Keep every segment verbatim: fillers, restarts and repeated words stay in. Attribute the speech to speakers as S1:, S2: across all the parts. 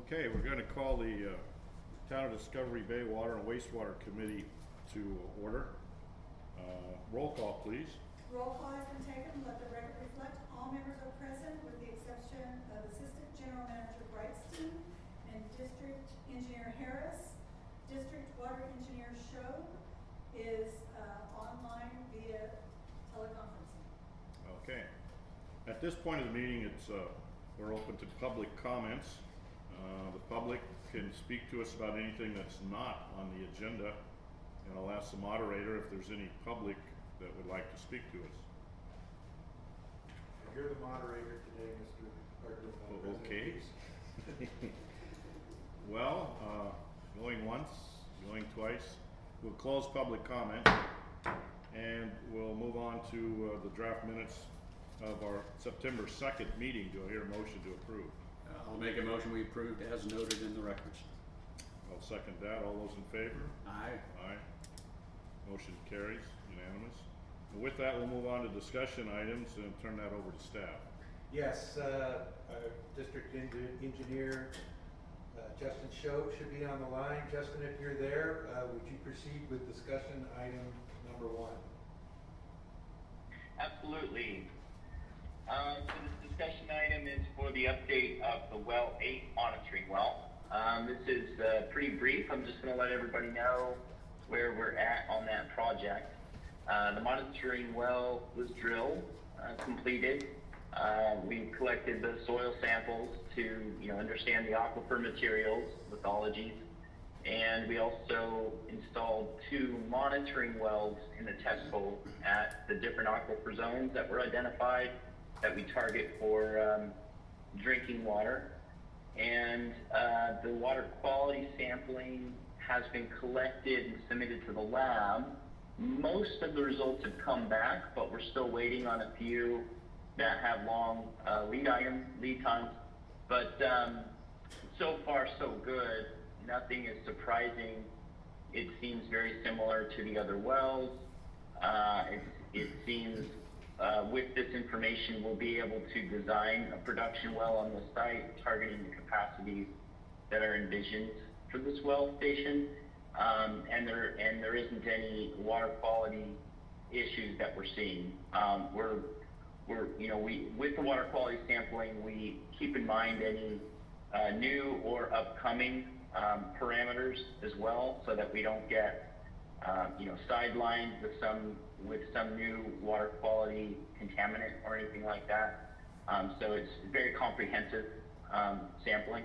S1: Okay, we're going to call the uh, Town of Discovery Bay Water and Wastewater Committee to order. Uh, roll call, please.
S2: Roll call has been taken. Let the record reflect all members are present with the exception of Assistant General Manager Brightstein and District Engineer Harris. District Water Engineer Show is uh, online via teleconferencing.
S1: Okay. At this point of the meeting, it's uh, we're open to public comments. Uh, the public can speak to us about anything that's not on the agenda, and I'll ask the moderator if there's any public that would like to speak to us.
S3: You're the moderator today, Mister President.
S1: Oh, okay. Well, uh, going once, going twice. We'll close public comment, and we'll move on to uh, the draft minutes of our September second meeting. Do I hear a motion to approve?
S4: I'll make a motion we approved as noted in the records.
S1: I'll second that. All those in favor?
S4: Aye.
S1: Aye. Motion carries, unanimous. And with that, we'll move on to discussion items and turn that over to staff.
S3: Yes, uh, our district en engineer, uh, Justin Show should be on the line. Justin, if you're there, uh, would you proceed with discussion item number one?
S5: Absolutely. Um, so this discussion item is for the update of the well eight monitoring well. Um, this is uh, pretty brief. I'm just going to let everybody know where we're at on that project. Uh, the monitoring well was drilled, uh, completed. Uh, we collected the soil samples to, you know, understand the aquifer materials, lithologies, and we also installed two monitoring wells in the test hole at the different aquifer zones that were identified that we target for um, drinking water. And uh, the water quality sampling has been collected and submitted to the lab. Most of the results have come back, but we're still waiting on a few that have long uh, lead item, lead times. But um, so far so good. Nothing is surprising. It seems very similar to the other wells. Uh, it, it seems uh, with this information, we'll be able to design a production well on the site, targeting the capacities that are envisioned for this well station. Um, and there and there isn't any water quality issues that we're seeing. Um, we're we're you know we with the water quality sampling, we keep in mind any uh, new or upcoming um, parameters as well, so that we don't get uh, you know sidelined with some with some new water quality contaminant or anything like that. Um, so it's very comprehensive um, sampling.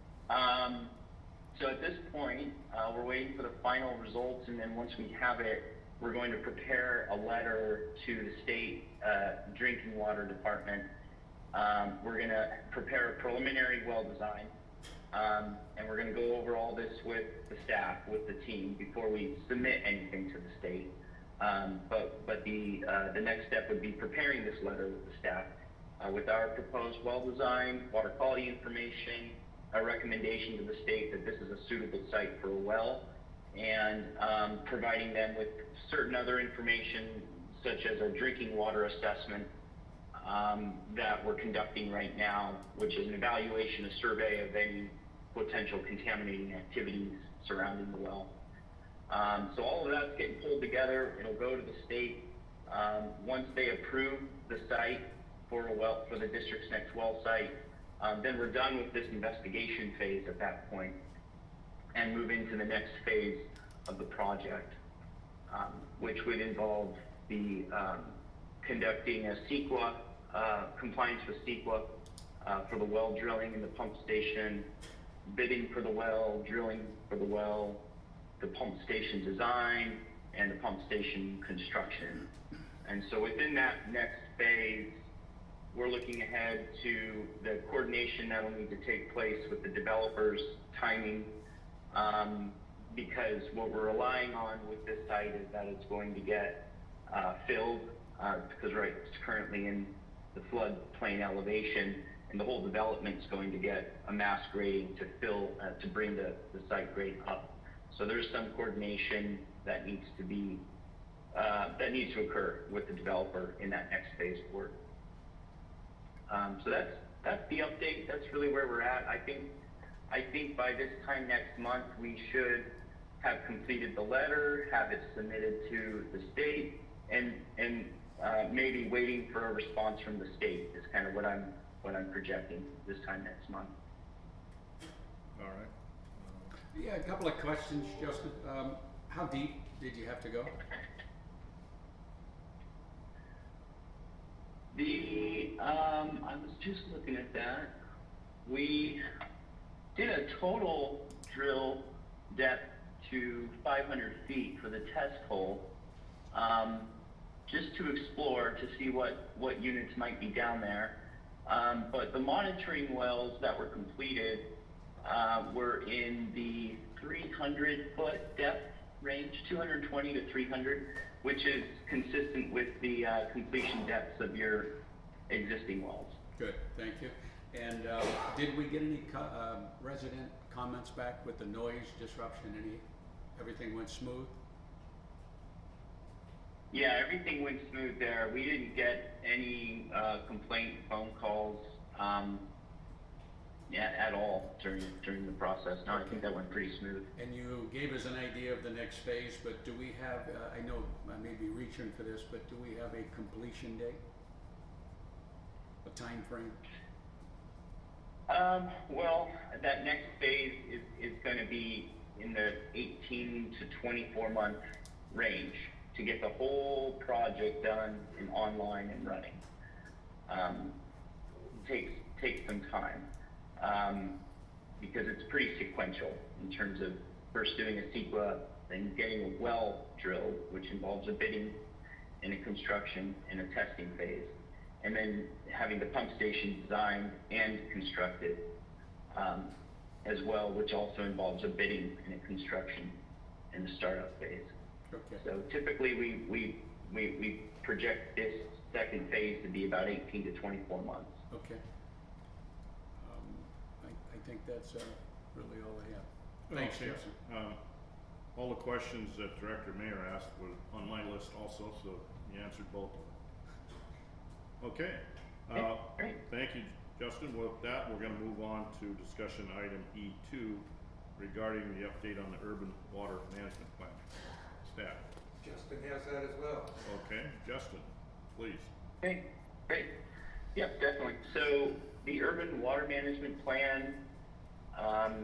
S5: Um, So at this point, uh, we're waiting for the final results, and then once we have it, we're going to prepare a letter to the state uh, drinking water department. Um, we're going to prepare a preliminary well design, um, and we're going to go over all this with the staff, with the team, before we submit anything to the state. Um, but but the uh, the next step would be preparing this letter with the staff, uh, with our proposed well design, water quality information, a recommendation to the state that this is a suitable site for a well, and um, providing them with certain other information, such as a drinking water assessment um, that we're conducting right now, which is an evaluation, a survey of any potential contaminating activities surrounding the well. Um, so all of that's getting pulled together. It'll go to the state. Um, once they approve the site for a well, for the district's next well site, Um, then we're done with this investigation phase at that point and move into the next phase of the project, um, which would involve the um, conducting a CEQA, uh, compliance with CEQA uh, for the well drilling in the pump station, bidding for the well, drilling for the well, the pump station design, and the pump station construction. And so within that next phase, we're looking ahead to the coordination that will need to take place with the developers, timing, um, because what we're relying on with this site is that it's going to get uh, filled, uh, because right, it's currently in the floodplain elevation, and the whole development is going to get a mass grading to fill, uh, to bring the, the site grade up. So there's some coordination that needs to be, uh, that needs to occur with the developer in that next phase of work. Um, so that's that's the update. That's really where we're at. I think I think by this time next month, we should have completed the letter, have it submitted to the state, and, and uh, maybe waiting for a response from the state is kind of what I'm, what I'm projecting this time next month.
S1: All right.
S4: Yeah, a couple of questions, Justin. Um, how deep did you have to go?
S5: The, um, I was just looking at that. We did a total drill depth to five hundred feet for the test hole, um, just to explore to see what, what units might be down there. Um, but the monitoring wells that were completed uh, were in the three hundred foot depth range, two hundred twenty to three hundred, which is consistent with the uh, completion depths of your existing wells.
S4: Good, thank you. And uh, did we get any co- uh, resident comments back with the noise disruption? Any, everything went smooth?
S5: Yeah, everything went smooth there. We didn't get any uh, complaint phone calls um, yeah, at all during during the process. No, I think that went pretty smooth.
S4: And you gave us an idea of the next phase, but do we have, uh, I know I may be reaching for this, but do we have a completion date? A time frame?
S5: Um, well, that next phase is, is going to be in the eighteen to twenty-four month range to get the whole project done and online and running. Um, takes takes some time um, because it's pretty sequential in terms of first doing a S E Q A, then getting a well drilled, which involves a bidding and a construction and a testing phase, and then having the pump station designed and constructed um, as well, which also involves a bidding and a construction and the startup phase.
S4: Okay.
S5: So typically we, we, we, we project this second phase to be about eighteen to twenty-four months.
S4: Okay. Um, I, I think that's uh, really all I have. Thanks,
S1: Okay.
S4: Justin.
S1: Um, all the questions that Director Mayer asked were on my list also, so you answered both of them. Okay. Uh,
S5: Okay, great.
S1: Thank you, Justin. With that, we're going to move on to discussion item E two regarding the update on the urban water management plan. Staff.
S3: Justin has that as well.
S1: Okay, Justin, please.
S5: Okay, great. Yep, definitely. So the urban water management plan um,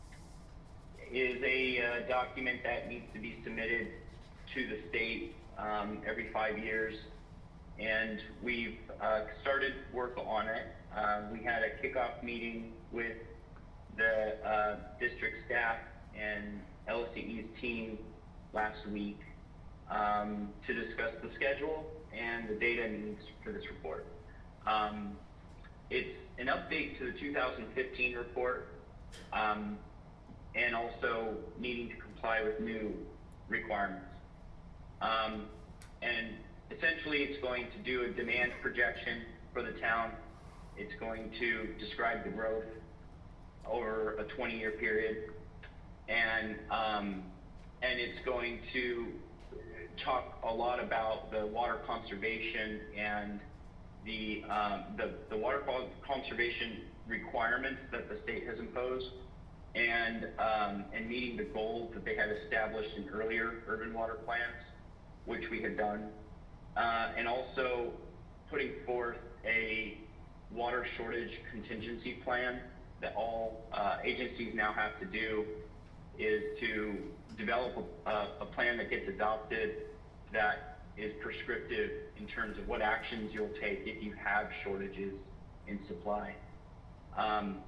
S5: is a uh, document that needs to be submitted to the state um, every five years. And we've uh, started work on it. Uh, we had a kickoff meeting with the uh, district staff and L S C E's team last week um, to discuss the schedule and the data needs for this report. Um, it's an update to the two thousand fifteen report um, and also needing to comply with new requirements. Um, and essentially it's going to do a demand projection for the town. It's going to describe the growth over a twenty year period. And um, and it's going to talk a lot about the water conservation and the, um, the, the water conservation requirements that the state has imposed, and, um, and meeting the goals that they had established in earlier urban water plans, which we had done, uh, and also putting forth a water shortage contingency plan that all uh, agencies now have to do, is to develop a, a plan that gets adopted that is prescriptive in terms of what actions you'll take if you have shortages in supply. Um,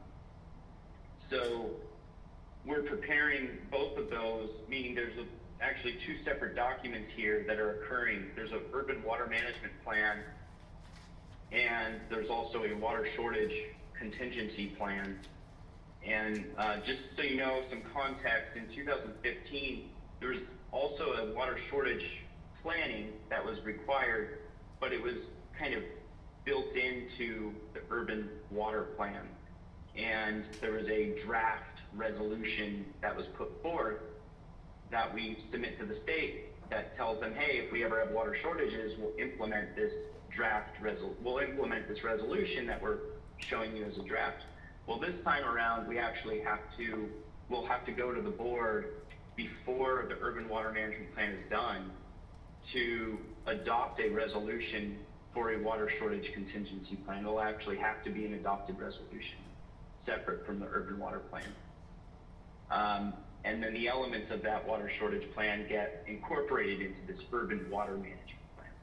S5: so we're preparing both of those, meaning there's a, actually two separate documents here that are occurring. There's an urban water management plan, and there's also a water shortage contingency plan. And uh, just so you know, some context, in two thousand fifteen, there was also a water shortage planning that was required, but it was kind of built into the urban water plan. And there was a draft resolution that was put forth that we submit to the state that tells them, hey, if we ever have water shortages, we'll implement this draft resol- we'll implement this resolution that we're showing you as a draft. Well, this time around, we actually have to, we'll have to go to the board before the urban water management plan is done to adopt a resolution for a water shortage contingency plan. It'll actually have to be an adopted resolution, separate from the urban water plan. Um, and then the elements of that water shortage plan get incorporated into this urban water management plan.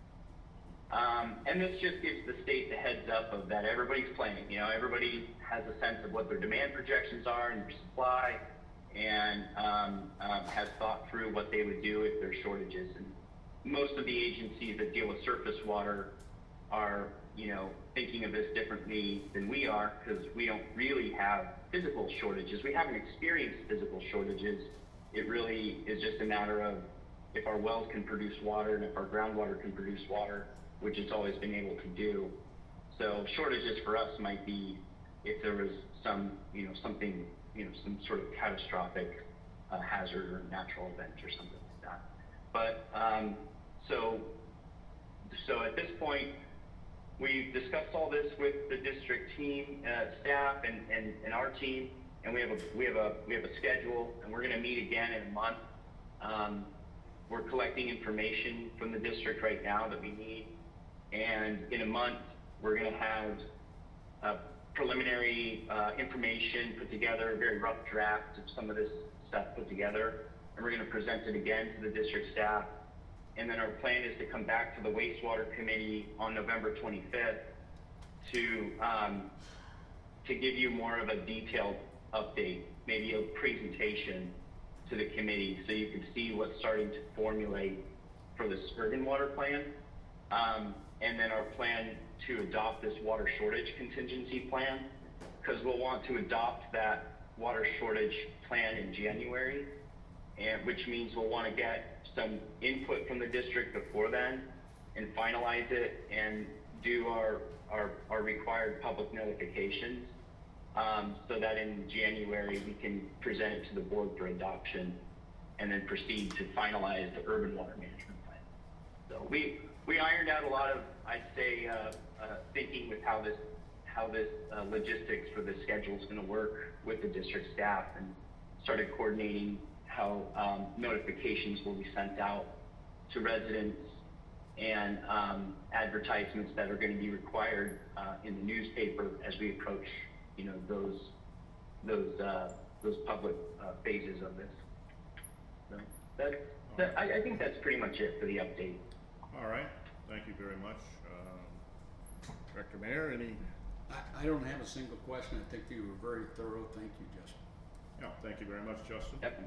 S5: Um, and this just gives the state the heads up of that everybody's planning. You know, everybody has a sense of what their demand projections are and their supply, and um, um, has thought through what they would do if there's shortages. And most of the agencies that deal with surface water are, you know, thinking of this differently than we are, because we don't really have physical shortages. We haven't experienced physical shortages. It really is just a matter of if our wells can produce water and if our groundwater can produce water, which it's always been able to do. So shortages for us might be if there was some, you know, something, you know, some sort of catastrophic uh, hazard or natural event or something like that. But um, so, so at this point, we've discussed all this with the district team, uh, staff, and, and, and our team, and we have a we have a we have a schedule, and we're going to meet again in a month. Um, we're collecting information from the district right now that we need, and in a month we're going to have a preliminary uh, information put together, a very rough draft of some of this stuff put together, and we're going to present it again to the district staff. And then our plan is to come back to the wastewater committee on November twenty-fifth to um, to give you more of a detailed update, maybe a presentation to the committee, so you can see what's starting to formulate for this urban water plan, um, and then our plan to adopt this water shortage contingency plan, because we'll want to adopt that water shortage plan in January, and which means we'll want to get some input from the district before then and finalize it and do our our, our required public notifications, um, so that in January we can present it to the board for adoption and then proceed to finalize the urban water management plan. So we we ironed out a lot of, I'd say, uh, uh, thinking with how this how this uh, logistics for the schedule is going to work with the district staff, and started coordinating how um, notifications will be sent out to residents, and um, advertisements that are going to be required uh, in the newspaper as we approach, you know, those those uh, those public uh, phases of this. So that, that I, I think that's pretty much it for the update.
S1: All right, thank you very much. Um, Director Mayer, any?
S4: I, I don't have a single question. I think you were very thorough. Thank you, Justin.
S1: Yeah, thank you very much, Justin.
S5: Yep.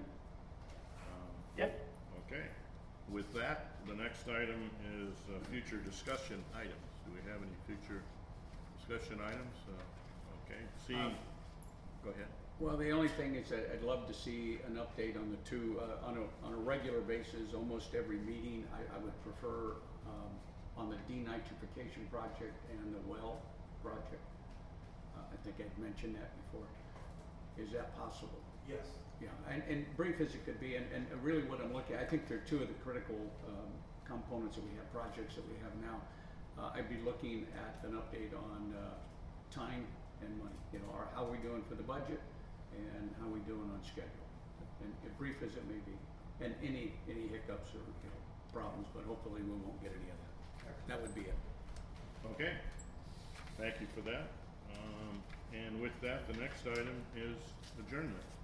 S1: Um,
S5: Yep.
S1: Okay. With that, the next item is uh, future discussion items. Do we have any future discussion items? Uh, okay. Seeing.
S4: Um,
S1: Go ahead.
S4: Well, the only thing is that I'd love to see an update on the two, uh, on a, on a regular basis, almost every meeting. I, I would prefer, um, on the denitrification project and the well project. Uh, I think I'd mentioned that before. Is that possible?
S3: Yes.
S4: Yeah, and, and brief as it could be, and, and really what I'm looking at, I think they're two of the critical, um, components that we have, projects that we have now. Uh, I'd be looking at an update on, uh, time and money, you know, or how we doing for the budget and how we doing on schedule. And as brief as it may be, and any, any hiccups or, you know, problems, but hopefully we won't get any of that. That would be it.
S1: Okay. Thank you for that. Um, and with that, the next item is adjournment.